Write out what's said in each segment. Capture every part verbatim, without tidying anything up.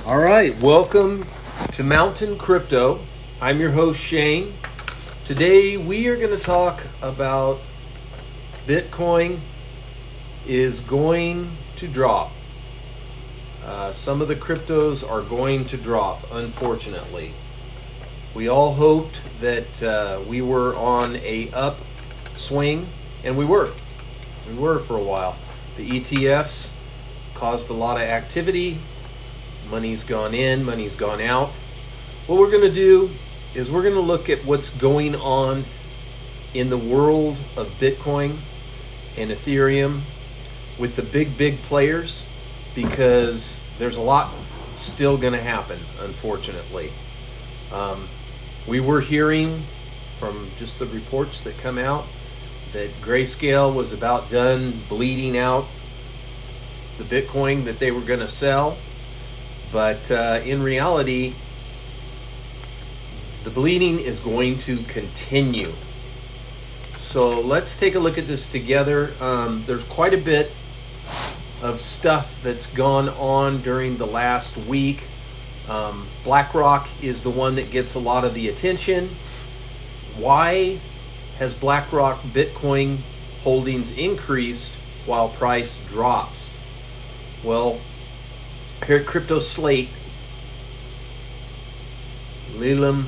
All right, welcome to Mountain Crypto. I'm your host, Shane. Today we are going to talk about Bitcoin is going to drop. Uh, some of the cryptos are going to drop, unfortunately. We all hoped that uh, we were on a upswing, and we were. We were for a while. The E T Fs caused a lot of activity. Money's gone in, money's gone out. What we're going to do is we're going to look at what's going on in the world of Bitcoin and Ethereum with the big, big players, because there's a lot still going to happen, unfortunately. Um, we were hearing from just the reports that come out that Grayscale was about done bleeding out the Bitcoin that they were going to sell. But uh, in reality, the bleeding is going to continue. So let's take a look at this together. Um, there's quite a bit of stuff that's gone on during the last week. Um, BlackRock is the one that gets a lot of the attention. Why has BlackRock Bitcoin holdings increased while price drops? Well, here at Crypto Slate, Leland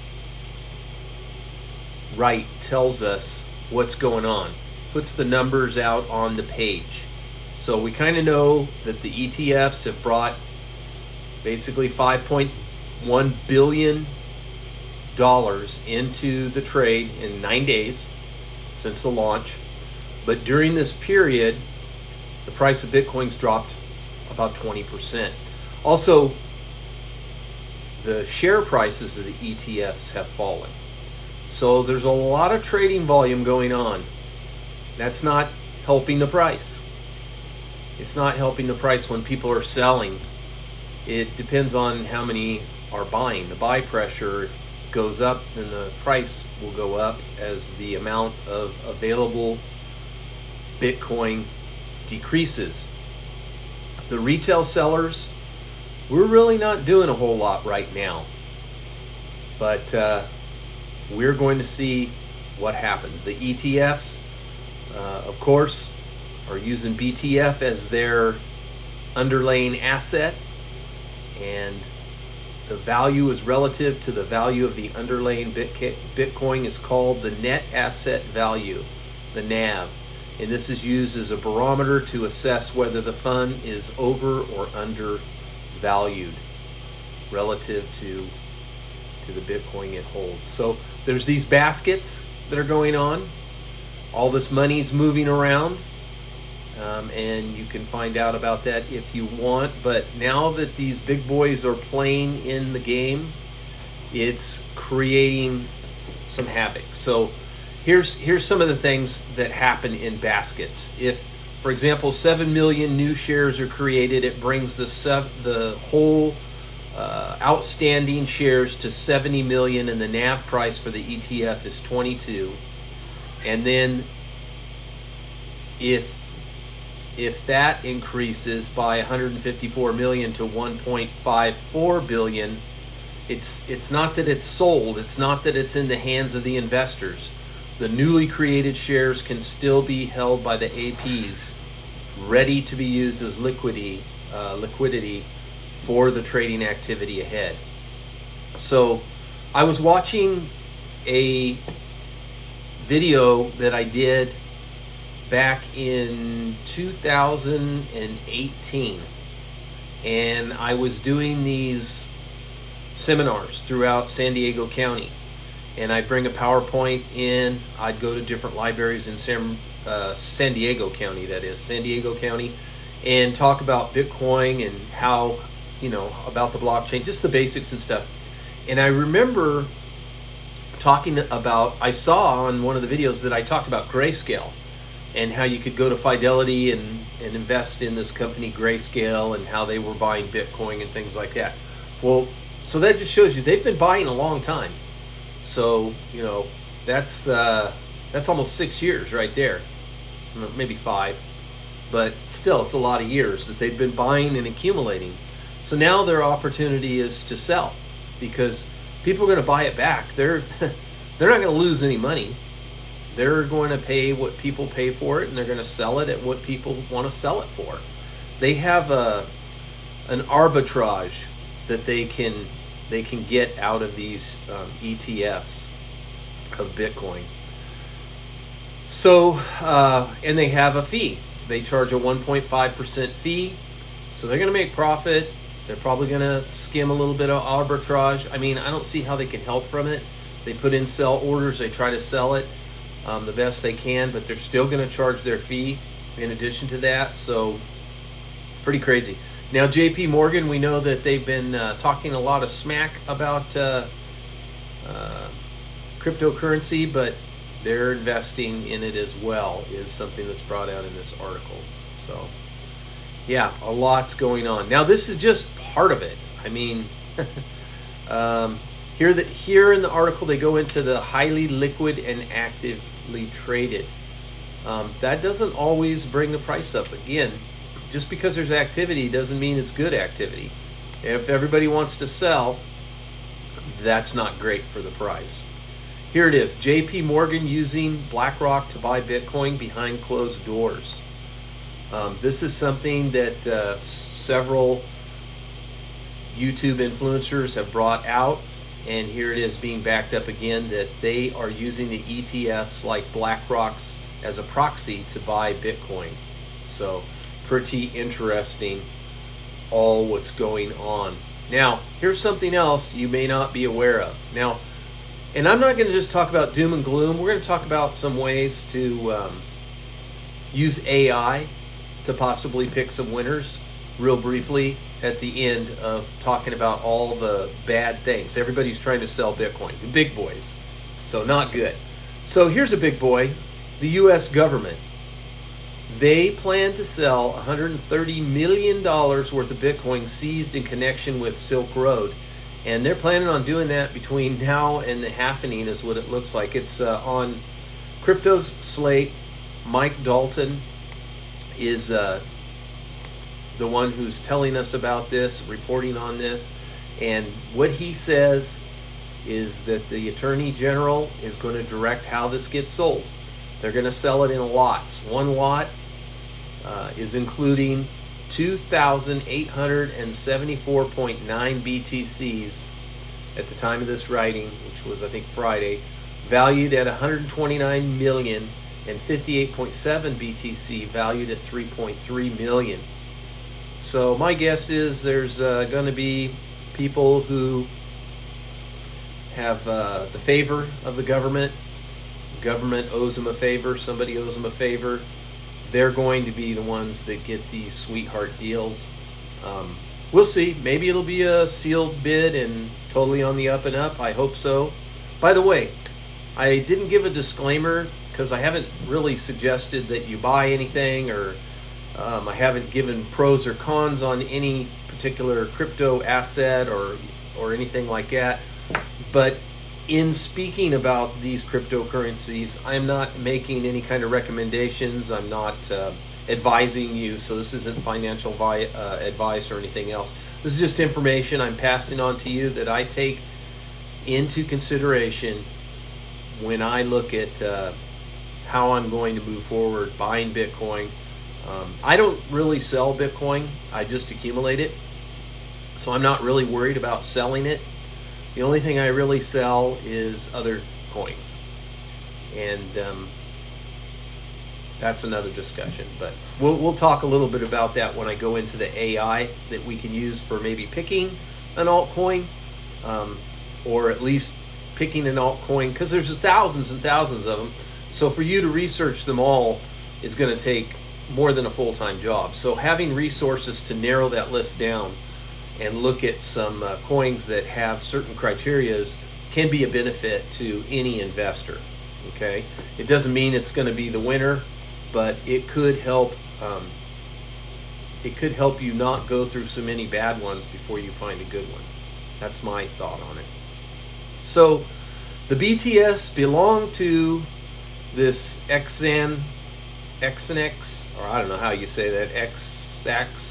Wright tells us what's going on, puts the numbers out on the page. So we kind of know that the E T Fs have brought basically five point one billion dollars into the trade in nine days since the launch. But during this period, the price of Bitcoin's dropped about twenty percent. Also, the share prices of the E T Fs have fallen. So there's a lot of trading volume going on. That's not helping the price. It's not helping the price when people are selling. It depends on how many are buying. The buy pressure goes up, then the price will go up as the amount of available Bitcoin decreases. The retail sellers, we're really not doing a whole lot right now. But uh, we're going to see what happens. The E T Fs, uh, of course, are using B T F as their underlying asset. And the value is relative to the value of the underlying Bitcoin is called the net asset value, the N A V. And this is used as a barometer to assess whether the fund is over or undervalued relative to, to the Bitcoin it holds. So there's these baskets that are going on. All this money's moving around. Um, and you can find out about that if you want. But now that these big boys are playing in the game, it's creating some havoc. So Here's here's some of the things that happen in baskets. If, for example, seven million new shares are created, it brings the sev- the whole uh, outstanding shares to seventy million, and the N A V price for the E T F is twenty-two. And then if if that increases by one hundred fifty-four million to one point five four billion, it's it's not that it's sold, it's not that it's in the hands of the investors. The newly created shares can still be held by the A Ps, ready to be used as liquidity, uh, liquidity for the trading activity ahead. So I was watching a video that I did back in two thousand eighteen, and I was doing these seminars throughout San Diego County. And I'd bring a PowerPoint in. I'd go to different libraries in San, uh, San Diego County, that is, San Diego County, and talk about Bitcoin and how, you know, about the blockchain, just the basics and stuff. And I remember talking about, I saw on one of the videos that I talked about Grayscale and how you could go to Fidelity and, and invest in this company, Grayscale, and how they were buying Bitcoin and things like that. Well, so that just shows you they've been buying a long time. So, you know, that's uh, that's almost six years right there, maybe five. But still, it's a lot of years that they've been buying and accumulating. So now their opportunity is to sell, because people are going to buy it back. They're they're not going to lose any money. They're going to pay what people pay for it, and they're going to sell it at what people want to sell it for. They have a an arbitrage that they can they can get out of these um, E T Fs of Bitcoin. So, uh, and they have a fee. They charge a one point five percent fee. So they're going to make profit. They're probably going to skim a little bit of arbitrage. I mean, I don't see how they can help from it. They put in sell orders. They try to sell it um, the best they can, but they're still going to charge their fee in addition to that. So pretty crazy. Now, J P Morgan, we know that they've been uh, talking a lot of smack about uh, uh, cryptocurrency, but they're investing in it as well, is something that's brought out in this article. So, yeah, a lot's going on. Now, this is just part of it. I mean, um, here, the, here in the article, they go into the highly liquid and actively traded. Um, that doesn't always bring the price up. Again, just because there's activity doesn't mean it's good activity. If everybody wants to sell, that's not great for the price. Here it is. J P Morgan using BlackRock to buy Bitcoin behind closed doors. Um, this is something that uh, several YouTube influencers have brought out, and here it is being backed up again that they are using the E T Fs like BlackRock's as a proxy to buy Bitcoin. So pretty interesting, all what's going on. Now, here's something else you may not be aware of. Now, and I'm not going to just talk about doom and gloom. We're going to talk about some ways to um, use A I to possibly pick some winners real briefly at the end of talking about all the bad things. Everybody's trying to sell Bitcoin, the big boys. So not good. So here's a big boy, the U S government. They plan to sell one hundred thirty million dollars worth of Bitcoin seized in connection with Silk Road. And they're planning on doing that between now and the halvening is what it looks like. It's uh, on Crypto's Slate. Mike Dalton is uh, the one who's telling us about this, reporting on this. And what he says is that the Attorney General is going to direct how this gets sold. They're going to sell it in lots. One lot uh, is including two thousand eight hundred seventy-four point nine B T Cs at the time of this writing, which was I think Friday, valued at one hundred twenty-nine million dollars, and fifty-eight point seven B T C valued at three point three million dollars. So my guess is there's uh, going to be people who have uh, the favor of the government. Government owes them a favor, somebody owes them a favor. They're going to be the ones that get these sweetheart deals. Um, we'll see. Maybe it'll be a sealed bid and totally on the up and up. I hope so. By the way, I didn't give a disclaimer because I haven't really suggested that you buy anything, or um, I haven't given pros or cons on any particular crypto asset or or anything like that. But in speaking about these cryptocurrencies, I'm not making any kind of recommendations. I'm not uh, advising you, so this isn't financial vi- uh, advice or anything else. This is just information I'm passing on to you that I take into consideration when I look at uh, how I'm going to move forward buying Bitcoin. Um, I don't really sell Bitcoin. I just accumulate it. So I'm not really worried about selling it. The only thing I really sell is other coins. And um, that's another discussion. But we'll, we'll talk a little bit about that when I go into the A I that we can use for maybe picking an altcoin. Um, or at least picking an altcoin. Because there's thousands and thousands of them. So for you to research them all is going to take more than a full-time job. So having resources to narrow that list down and look at some uh, coins that have certain criterias can be a benefit to any investor. Okay, it doesn't mean it's going to be the winner, but it could help. Um, it could help you not go through so many bad ones before you find a good one. That's my thought on it. So, the B T S belong to this X N, X N X, or I don't know how you say that, X A X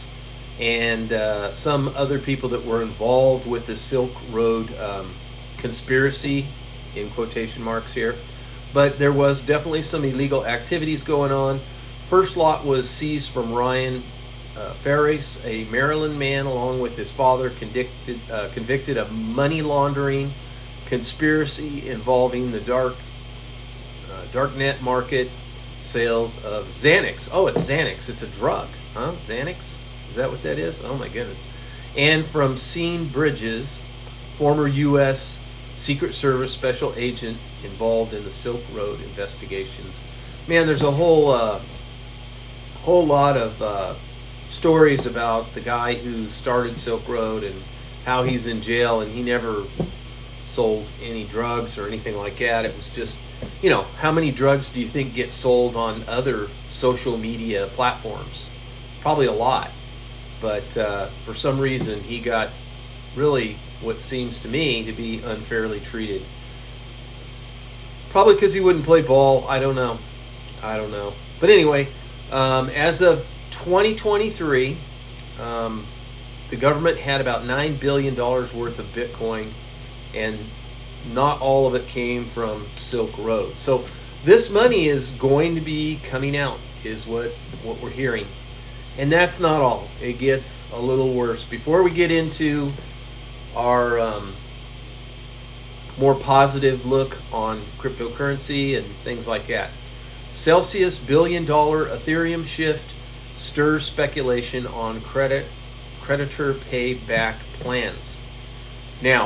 and uh, some other people that were involved with the Silk Road um, conspiracy, in quotation marks here. But there was definitely some illegal activities going on. First lot was seized from Ryan uh, Ferris, a Maryland man, along with his father, convicted, uh, convicted of money laundering, conspiracy involving the dark uh, dark net market, sales of Xanax. Oh, it's Xanax. It's a drug, huh? Xanax? Is that what that is? Oh my goodness. And from Scene Bridges, former U S Secret Service special agent involved in the Silk Road investigations. Man, there's a whole uh, whole lot of uh, stories about the guy who started Silk Road and how he's in jail, and he never sold any drugs or anything like that. It was just, you know, how many drugs do you think get sold on other social media platforms? Probably a lot. But uh, for some reason, he got really what seems to me to be unfairly treated. Probably because he wouldn't play ball. I don't know. I don't know. But anyway, um, as of twenty twenty-three, um, the government had about nine billion dollars worth of Bitcoin, and not all of it came from Silk Road. So this money is going to be coming out, is what, what we're hearing. And that's not all. It gets a little worse. Before we get into our um, more positive look on cryptocurrency and things like that, Celsius billion dollar Ethereum shift stirs speculation on credit creditor payback plans. Now,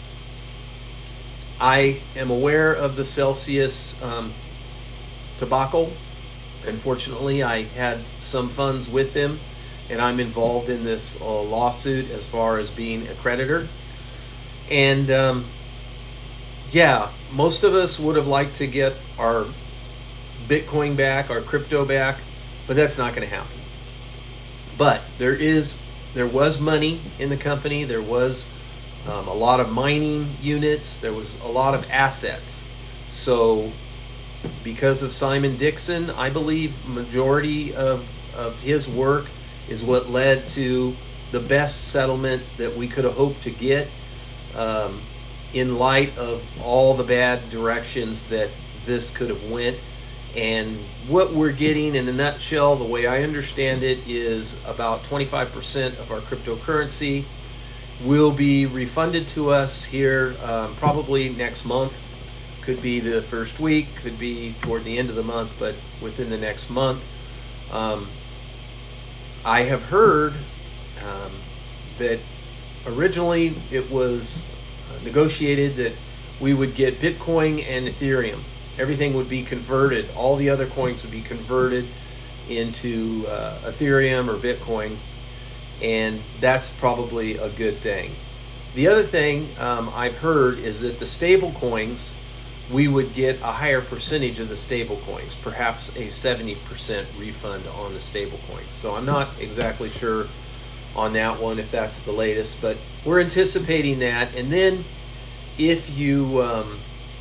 I am aware of the Celsius um, debacle. Unfortunately, I had some funds with them, and I'm involved in this uh, lawsuit as far as being a creditor. And um, yeah, most of us would have liked to get our Bitcoin back, our crypto back, but that's not going to happen. But there is, there was money in the company. There was um, a lot of mining units. There was a lot of assets. So because of Simon Dixon, I believe majority of, of his work is what led to the best settlement that we could have hoped to get um, in light of all the bad directions that this could have went. And what we're getting in a nutshell, the way I understand it, is about twenty-five percent of our cryptocurrency will be refunded to us here um, probably next month. Could be the first week, could be toward the end of the month, but within the next month. Um, I have heard um, that originally it was negotiated that we would get Bitcoin and Ethereum. Everything would be converted. All the other coins would be converted into uh, Ethereum or Bitcoin, and that's probably a good thing. The other thing um, I've heard is that the stable coins, we would get a higher percentage of the stable coins, perhaps a seventy percent refund on the stable coins. So I'm not exactly sure on that one if that's the latest, but we're anticipating that. And then if you um,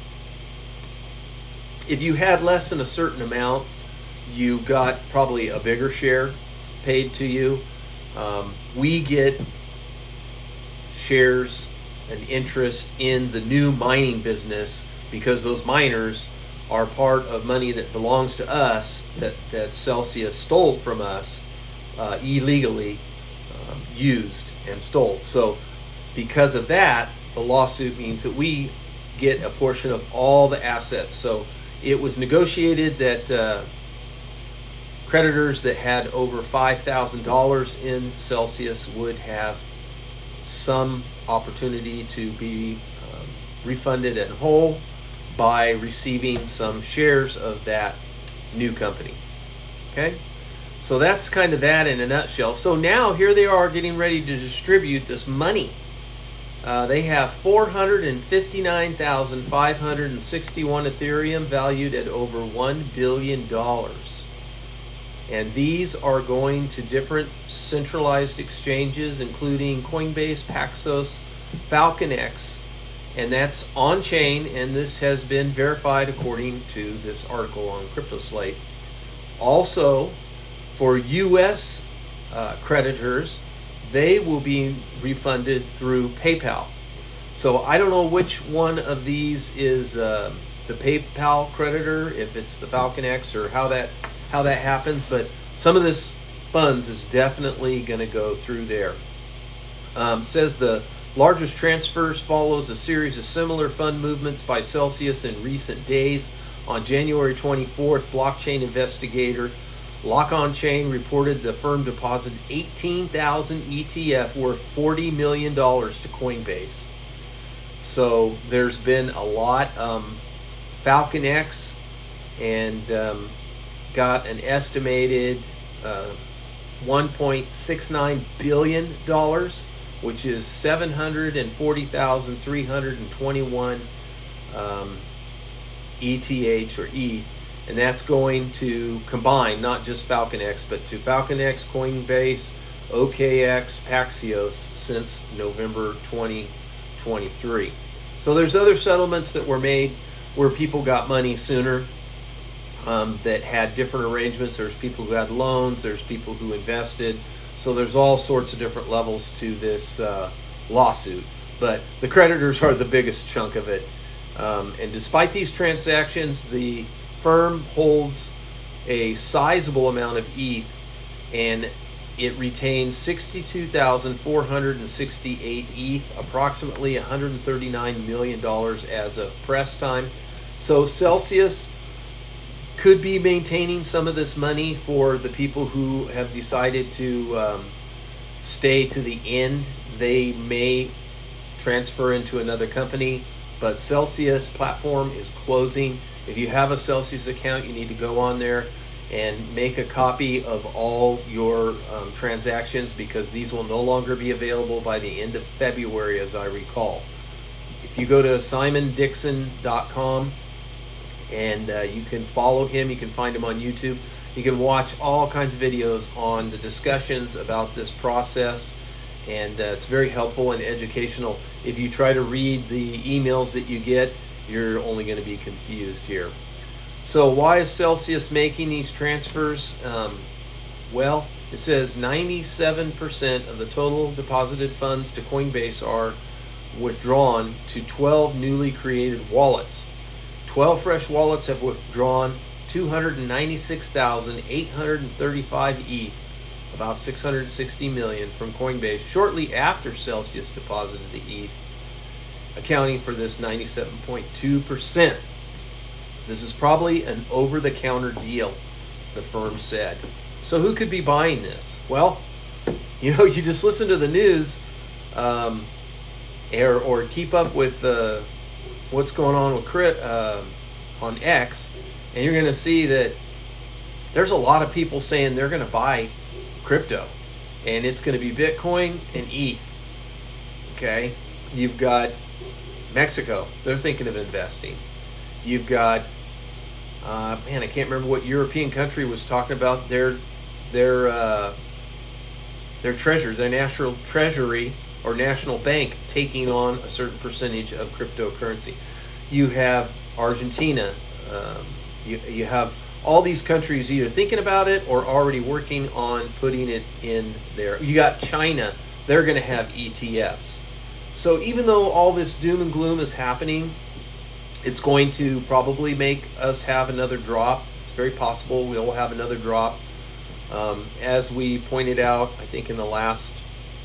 if you had less than a certain amount, you got probably a bigger share paid to you. Um, we get shares and interest in the new mining business, because those miners are part of money that belongs to us that, that Celsius stole from us, uh, illegally um, used and stole. So because of that, the lawsuit means that we get a portion of all the assets. So it was negotiated that uh, creditors that had over five thousand dollars in Celsius would have some opportunity to be um, refunded in whole by receiving some shares of that new company. Okay? So that's kind of that in a nutshell. So now here they are getting ready to distribute this money. Uh, they have four hundred fifty-nine thousand five hundred sixty-one Ethereum valued at over one billion dollars. And these are going to different centralized exchanges, including Coinbase, Paxos, FalconX, and that's on-chain, and this has been verified according to this article on CryptoSlate. Also, for U S uh, creditors, they will be refunded through PayPal. So I don't know which one of these is uh, the PayPal creditor, if it's the Falcon X or how that how that happens, but some of this funds is definitely going to go through there. Um, says the largest transfers follows a series of similar fund movements by Celsius in recent days. On January twenty-fourth, blockchain investigator Lock On Chain reported the firm deposited eighteen thousand E T F worth forty million dollars to Coinbase. So there's been a lot. Um, Falcon X and um, got an estimated uh, one point six nine billion dollars, which is seven hundred forty thousand three hundred twenty-one um, E T H or E T H, and that's going to combine not just Falcon X, but to Falcon X, Coinbase, O K X, Paxios since November twenty twenty-three. So there's other settlements that were made where people got money sooner um, that had different arrangements. There's people who had loans, there's people who invested. So there's all sorts of different levels to this uh, lawsuit. But the creditors are the biggest chunk of it. Um, and despite these transactions, the firm holds a sizable amount of E T H, and it retains sixty-two thousand four hundred sixty-eight E T H, approximately one hundred thirty-nine million dollars as of press time. So Celsius could be maintaining some of this money for the people who have decided to um, stay to the end. They may transfer into another company, but Celsius platform is closing. If you have a Celsius account, you need to go on there and make a copy of all your um, transactions, because these will no longer be available by the end of February, as I recall. If you go to simon dixon dot com and uh, you can follow him, you can find him on YouTube. You can watch all kinds of videos on the discussions about this process, and uh, it's very helpful and educational. If you try to read the emails that you get, you're only going to be confused here. So why is Celsius making these transfers? Um, well, it says ninety-seven percent of the total deposited funds to Coinbase are withdrawn to twelve newly created wallets. twelve fresh wallets have withdrawn two hundred ninety-six thousand eight hundred thirty-five E T H, about six hundred sixty million, from Coinbase shortly after Celsius deposited the E T H, accounting for this ninety-seven point two percent. This is probably an over-the-counter deal, the firm said. So who could be buying this? Well, you know, you just listen to the news um, or, or keep up with uh, what's going on with crit, uh, on X, and you're going to see that there's a lot of people saying they're going to buy crypto, and it's going to be Bitcoin and E T H. Okay, you've got Mexico, they're thinking of investing. You've got, uh, man, I can't remember what European country was talking about their their uh, their treasury, their national treasury or national bank taking on a certain percentage of cryptocurrency. You have Argentina. Um, you you have all these countries either thinking about it or already working on putting it in there. You got China. They're going to have E T Fs. So even though all this doom and gloom is happening, it's going to probably make us have another drop. It's very possible we'll have another drop. Um, as we pointed out, I think in the last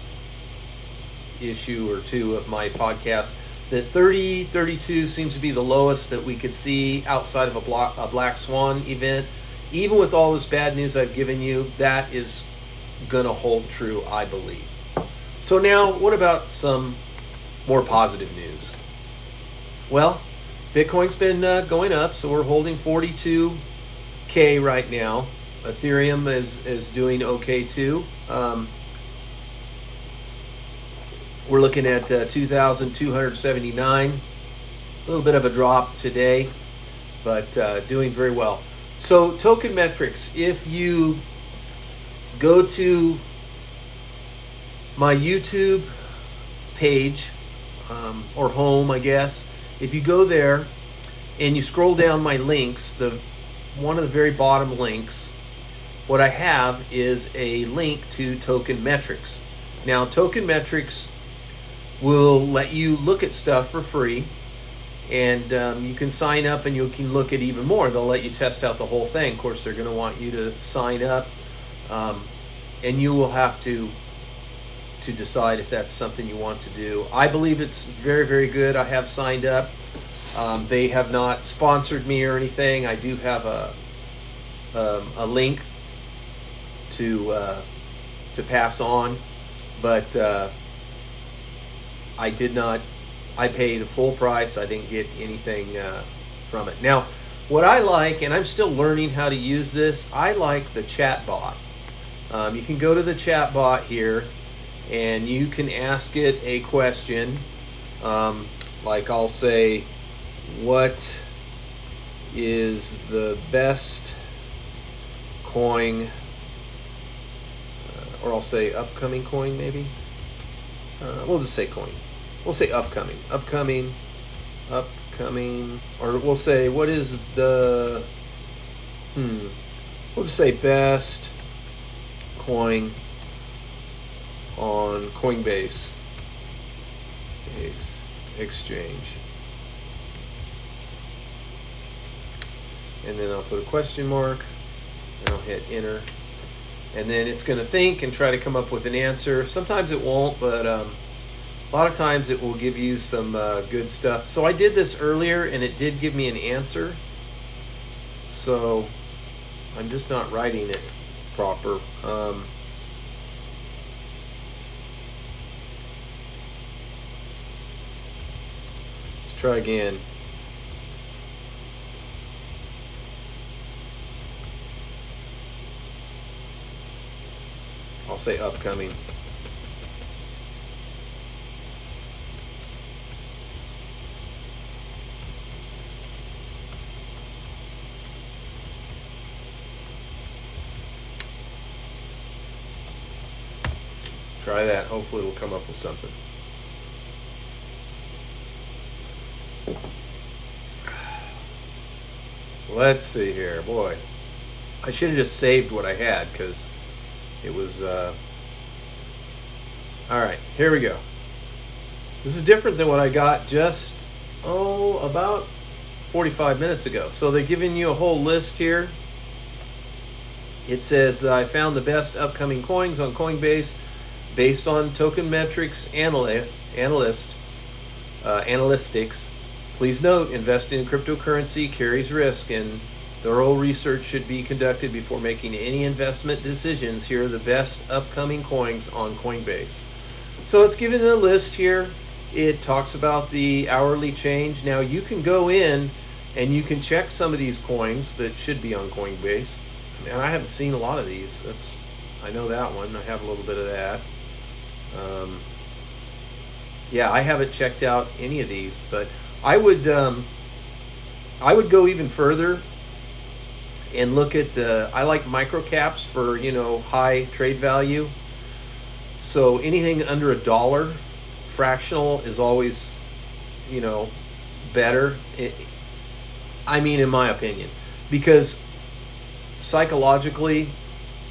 issue or two of my podcast, that thirty thirty-two seems to be the lowest that we could see outside of a, block, a black swan event. Even with all this bad news I've given you, that is going to hold true, I believe. So now, what about some more positive news? Well, Bitcoin's been uh, going up, so we're holding forty-two K right now. Ethereum is, is doing okay too. Um, we're looking at uh, two thousand two hundred seventy-nine. A little bit of a drop today, but uh, doing very well. So token metrics, if you go to my YouTube page, um, or home, I guess, if you go there and you scroll down my links, the one of the very bottom links, what I have is a link to token metrics. Now, Token Metrics will let you look at stuff for free, and um, you can sign up and you can look at even more. They'll let you test out the whole thing. Of course, they're going to want you to sign up, um, and you will have to to decide if that's something you want to do. I believe it's very, very good. I have signed up. Um, they have not sponsored me or anything. I do have a um, a link to uh, to pass on, but uh, I did not. I paid the full price. I didn't get anything uh, from it. Now, what I like, and I'm still learning how to use this, I like the chat bot. Um, you can go to the chat bot here, and you can ask it a question. Um, like I'll say, what is the best coin, uh, or I'll say upcoming coin maybe. Uh, we'll just say coin. We'll say upcoming, upcoming, upcoming, or we'll say what is the, hmm, we'll just say best coin on Coinbase exchange. And then I'll put a question mark, and I'll hit enter. And then it's going to think and try to come up with an answer. Sometimes it won't, but um, a lot of times it will give you some uh, good stuff. So I did this earlier, and it did give me an answer. So I'm just not writing it proper. Um, let's try again. I'll say upcoming. Try that. Hopefully we'll come up with something. Let's see here. Boy, I should have just saved what I had, because it was... Uh... All right, here we go. This is different than what I got just, oh, about forty-five minutes ago. So they're giving you a whole list here. It says, I found the best upcoming coins on Coinbase based on Token Metrics analy- analyst, uh, analytics. Please note, investing in cryptocurrency carries risk, and thorough research should be conducted before making any investment decisions. Here are the best upcoming coins on Coinbase. So it's given a list here. It talks about the hourly change. Now you can go in and you can check some of these coins that should be on Coinbase. And I haven't seen a lot of these. That's, I know that one. I have a little bit of that. Um, yeah, I haven't checked out any of these, but I would um, I would go even further and look at the, I like micro caps for, you know, high trade value. So anything under a dollar, fractional is always, you know, better. It, I mean, in my opinion, because psychologically,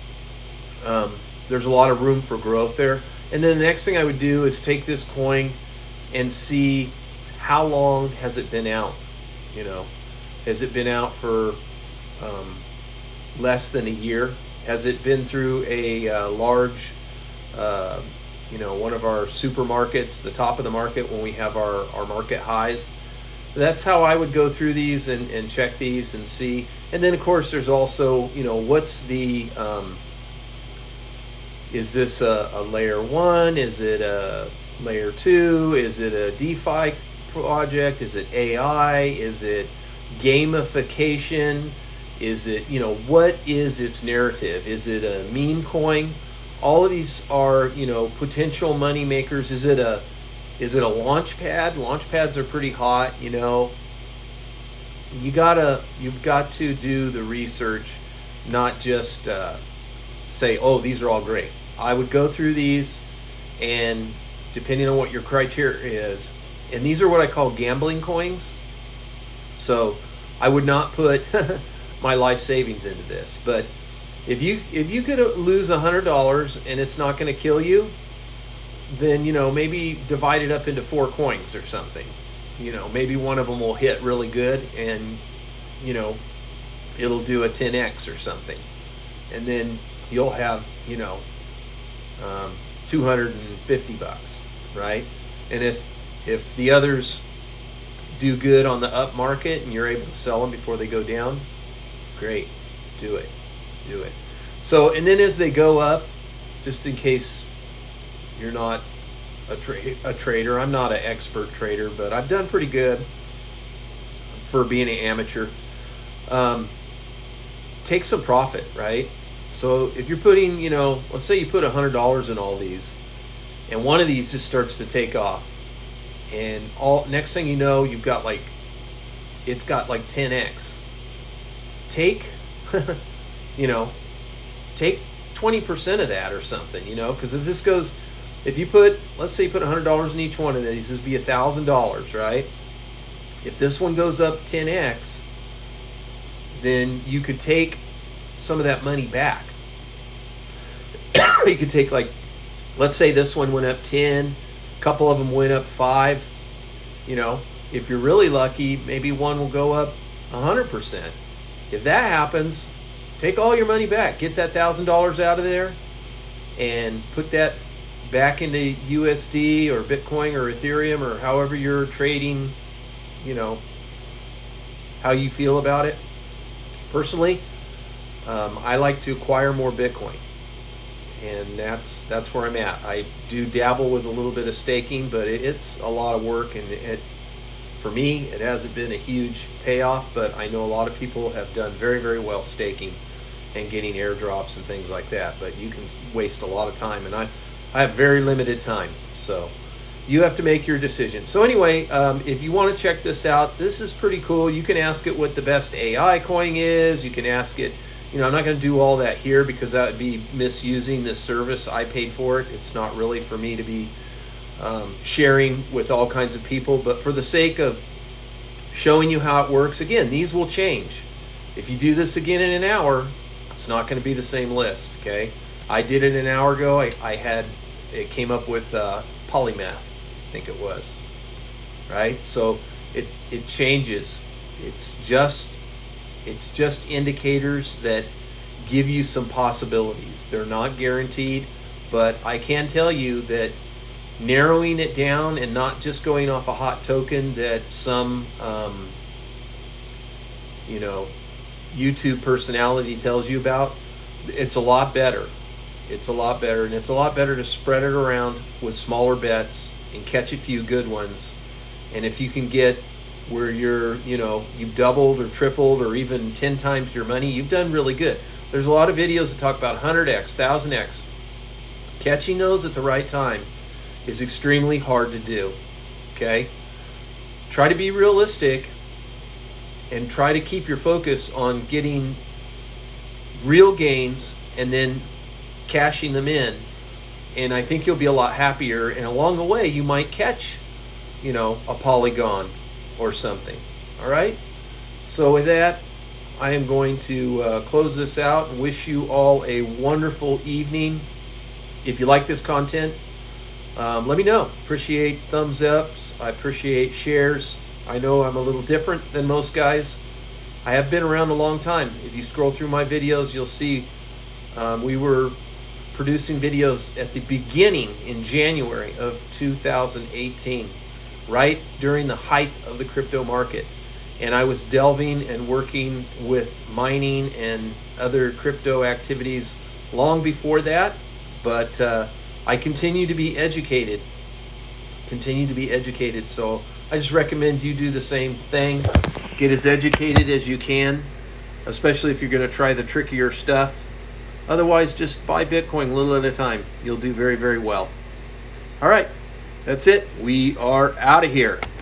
um, there's a lot of room for growth there. And then the next thing I would do is take this coin and see how long has it been out. You know, has it been out for um, less than a year? Has it been through a uh, large, uh, you know, one of our supermarkets, the top of the market when we have our, our market highs? That's how I would go through these and, and check these and see. And then, of course, there's also, you know, what's the... Um, Is this a, a layer one? Is it a layer two? Is it a DeFi project? Is it A I? Is it gamification? Is it, you know, what is its narrative? Is it a meme coin? All of these are, you know, potential money makers. Is it a, is it a launch pad? Launch pads are pretty hot, you know. You gotta, you've got to do the research, not just uh, say, oh, these are all great. I would go through these, and depending on what your criteria is, and these are what I call gambling coins. So I would not put my life savings into this, but if you if you could lose a hundred dollars and it's not going to kill you, then, you know, maybe divide it up into four coins or something. You know, maybe one of them will hit really good and, you know, it'll do a ten X or something. And then you'll have, you know, um, two hundred fifty bucks, right? And if if the others do good on the up market and you're able to sell them before they go down, great, do it, do it. So, and then as they go up, just in case you're not a, tra- a trader, I'm not an expert trader, but I've done pretty good for being an amateur. Um, take some profit, right? So if you're putting, you know, let's say you put one hundred dollars in all these, and one of these just starts to take off, and all next thing you know, you've got like, it's got like ten X. Take, you know, take twenty percent of that or something, you know, because if this goes, if you put, let's say you put one hundred dollars in each one of these, this would be one thousand dollars, right? If this one goes up ten X, then you could take some of that money back. You could take, like, let's say this one went up ten, a couple of them went up five, you know, if you're really lucky, maybe one will go up one hundred percent. If that happens, take all your money back, get that one thousand dollars out of there and put that back into U S D or Bitcoin or Ethereum or however you're trading, you know, how you feel about it. Personally, um, I like to acquire more Bitcoin, and that's that's where I'm at. I do dabble with a little bit of staking, but it, it's a lot of work, and it, for me, it hasn't been a huge payoff, but I know a lot of people have done very, very well staking and getting airdrops and things like that, but you can waste a lot of time, and I, I have very limited time, so you have to make your decision. So anyway, um, if you want to check this out, this is pretty cool. You can ask it what the best A I coin is. You can ask it, you know, I'm not going to do all that here because that would be misusing the service. I paid for it. It's not really for me to be um, sharing with all kinds of people, but for the sake of showing you how it works, again, these will change. If you do this again in an hour, it's not going to be the same list, okay? I did it an hour ago. I, I had, it came up with uh, Polymath, I think it was, right? So it it changes. It's just it's just indicators that give you some possibilities. They're not guaranteed, but I can tell you that narrowing it down and not just going off a hot token that some um, you know, YouTube personality tells you about, it's a lot better. It's a lot better, and it's a lot better to spread it around with smaller bets and catch a few good ones. And if you can get where you're, you know, you've doubled or tripled or even ten times your money, you've done really good. There's a lot of videos that talk about one hundred X, one thousand X. Catching those at the right time is extremely hard to do, okay? Try to be realistic and try to keep your focus on getting real gains and then cashing them in. And I think you'll be a lot happier. And along the way, you might catch, you know, a Polygon or something. All right? So with that, I am going to uh, close this out and wish you all a wonderful evening. If you like this content, um, let me know. Appreciate thumbs ups. I appreciate shares. I know I'm a little different than most guys. I have been around a long time. If you scroll through my videos, you'll see um, we were producing videos at the beginning in January of two thousand eighteen, right during the height of the crypto market. And I was delving and working with mining and other crypto activities long before that, but uh, I continue to be educated, continue to be educated. So I just recommend you do the same thing. Get as educated as you can, especially if you're going to try the trickier stuff. Otherwise, just buy Bitcoin a little at a time. You'll do very, very well. All right, that's it. We are out of here.